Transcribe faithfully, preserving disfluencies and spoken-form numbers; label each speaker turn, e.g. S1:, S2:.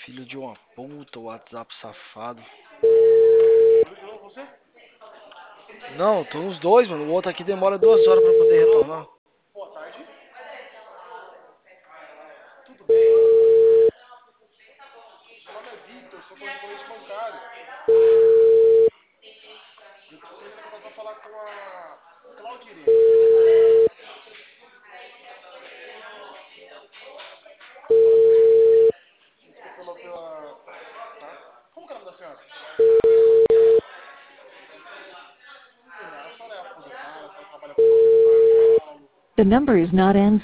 S1: Filho de uma puta, WhatsApp safado.
S2: Você?
S1: Não, tô nos dois, mano. O outro aqui demora duas horas pra poder retornar.
S2: Boa tarde. Tudo bem? Meu nome é Victor, sou correspondente bancário. Eu tenho contato para falar com a Claudirene. Desculpa pela, pela. Tá? Como que é o nome da senhora? A senhora é aposentada, a senhora trabalha com São Paulo.
S3: The number is not answering.